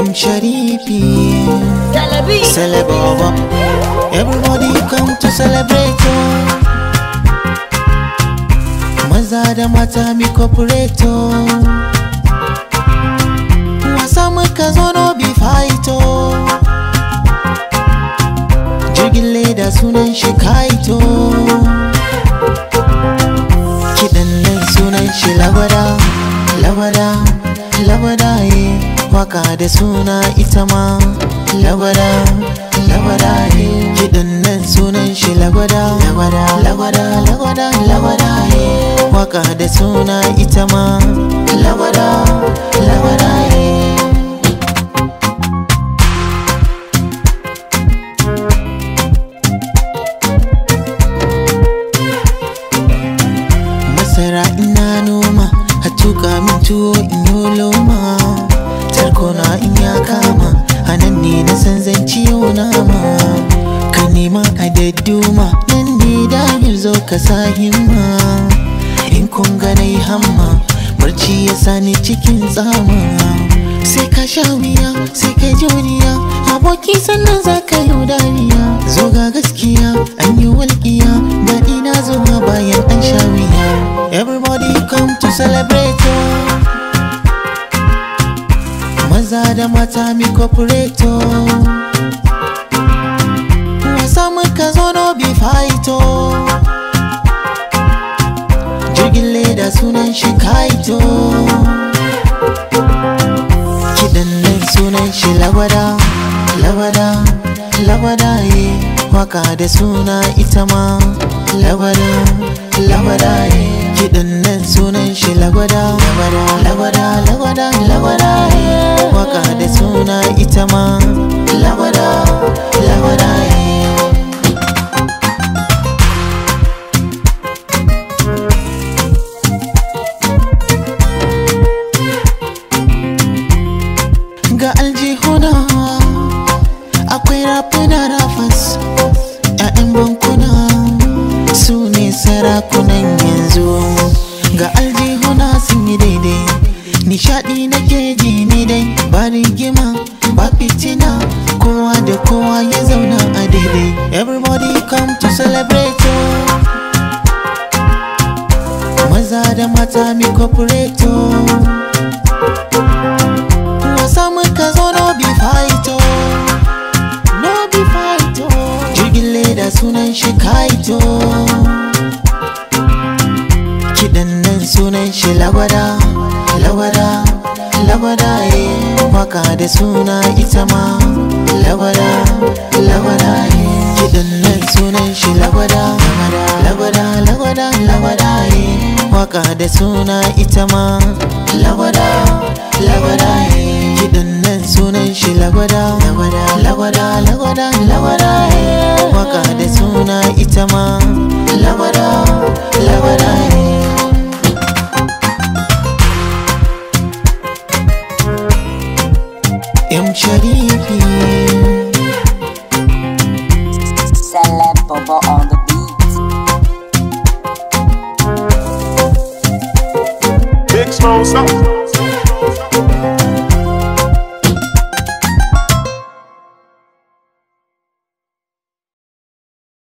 Sharifi, Celebova. Everybody come to celebrate. Maza da mata mi corporate. Wasa muka zo no bi fighto. Jirgin leda sunan shi kaito. Kiɗan nan sunan shi lagwada, lagwada, lagwada ye. Waka da suna ita ma lagwada, lagwada ye. Kiɗan nan sunan shi lagwada, lagwada, lagwada, lagwada, lagwada ye. Waka da suna ita ma lagwada, lagwada ye. Masara ina noma, a tuka min tuwo in yi loma. Tarkona in ya kama, a nan ne na san zan ciyo nama. Ka nema a dadduma, nan ne dahil zo ka sa himma. In kun ga nai hamma, barci ya sani cikin tsama. Sai ka sha wuya, sai ka juriya, aboki sannan za ka yi dariya. Zo ga gaskiya, an yi walƙiya, daɗi na zo bayan an sha wuya. Everybody come to celebrate. Maza da mata mi corporate. Wasa muka zo no bi fighto. Jirgin leda sunan shi kaito. Kiɗan nan sunan shi lagwada, lagwada, lagwada ye. Waka da suna ita ma lagwada, lagwada ye. Kiɗan nan sunan shi lagwada, lagwada, lagwada, lagwada ye. Waka da suna ita ma lagwada, lagwada ye. Ga aljihuna akwai rafuna rafas, 'ya'yan bankuna su ne sarakunan yanzu. Ga aljihuna sun yi daidai, nishaɗi nake ji ni dai. Ba rigima ba fitina, kowa da kowa ya zauna a daidai. Everybody come to celebrate. Maza da mata mi corporate. Wasa muka zo no bi fighto, no bi fighto. Jirgin leda sunan shi kaito. Kiɗan nan sunan shi lagwada, lagwada, lagwada ye. Waka da suna ita ma lagwada, lagwada ye. Kiɗan nan sunan shi lagwada, lagwada, lagwada, lagwada ye. Waka da suna ita ma lagwada, lagwada ye. Kiɗan nan sunan shi lagwada, lagwada, lagwada, lagwada ye. Waka da suna ita ma lagwada, lagwada ye. Sharifi, Celebova on the beat. Big Smoke, stop.